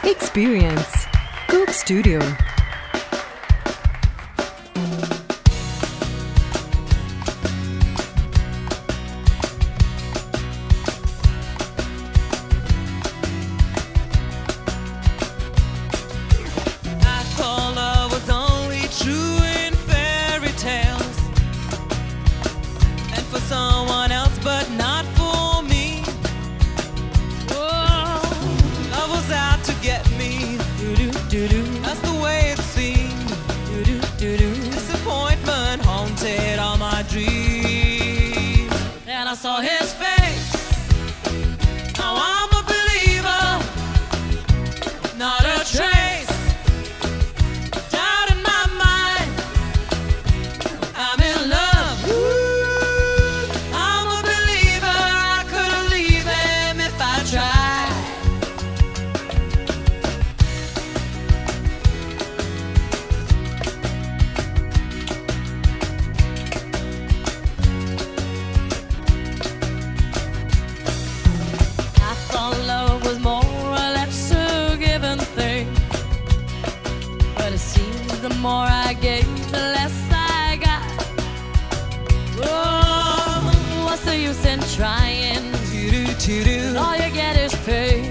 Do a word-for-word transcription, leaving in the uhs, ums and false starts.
Experience Coke Studio. Someone else, but not for me. Oh, love was out to get me. That's the way it seemed. Disappointment haunted all my dreams. And I saw his face. Now I'm a believer. Not a trace. Doubt in my mind. I'm in love. The more I gave, the less I got. Oh, what's the use in trying? All you get is pain.